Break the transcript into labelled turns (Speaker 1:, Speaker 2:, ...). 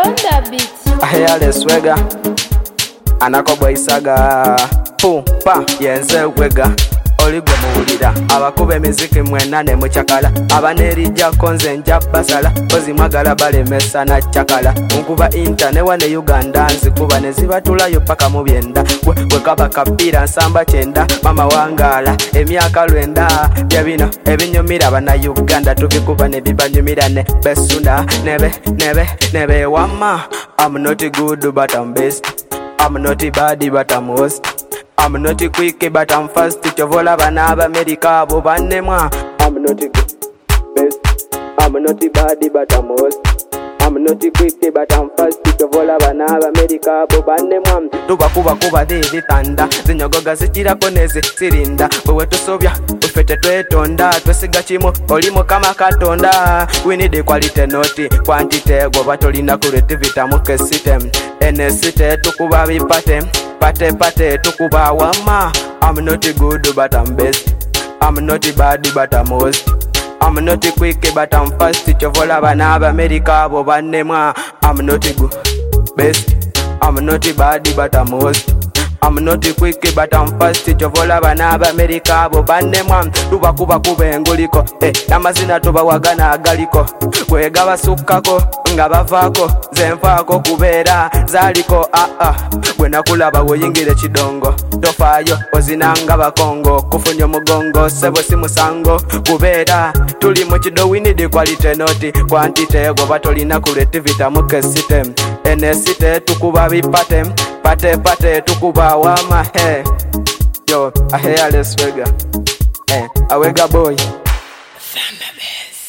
Speaker 1: on the beat.
Speaker 2: Hairless wega anakobo isaga pumpa yenze wega oligwe muwulira abakuba emiziki mwena ne mucakala abanerijja konze nja basala kozi mwagala balemesa na cakala nkuba intane wane Uganda nzikuba ne zibatulayo paka mu byenda wekaba kapira nsamba kyenda mama wangala emyaka 9 bya bino ebinyumira bana Uganda tubikuba ne bibanyumira ne besunda nebe wama. I'm not good but I'm best. I'm not bad but I'm worst. I'm not quick but I'm fast. Chovola bana ba America bo banemwa. I'm not good best. I'm not bad but I'm worst. I'm not quick but I'm fast. Chovola bana ba America bo banemwa. Tubakuba de tanda zinyogoga zikira koneze sirinda wewe tusobya ufete twetonda twesiga chimo olimo kama katonda. We need the quality not quantity go batolina creativity muke system enesite tukuba bipate pate tukuba wama. I'm not good but I'm best. I'm not bad but I'm worst. I'm not quick but I'm fast. Chovola bana ba America bo banemwa. I'm not good best. I'm not bad but I'm worst. I'm not quick but I'm fast. Chovola bana ba America bo banemwa. Tubakuba engoliko namazina tubawagana agaliko kwega basukako nga bavako zenfako kubeera zaliko gwe nakulaba woyingire kidongo tofayo ozinanga bakongo kufunya mugongo sebo si musango kubeera tuli mu kido. We need quality not quantity go batolina creativity muke system enesite tukuba bipate pate tukuba wama. Yo a hairless wega awega boy.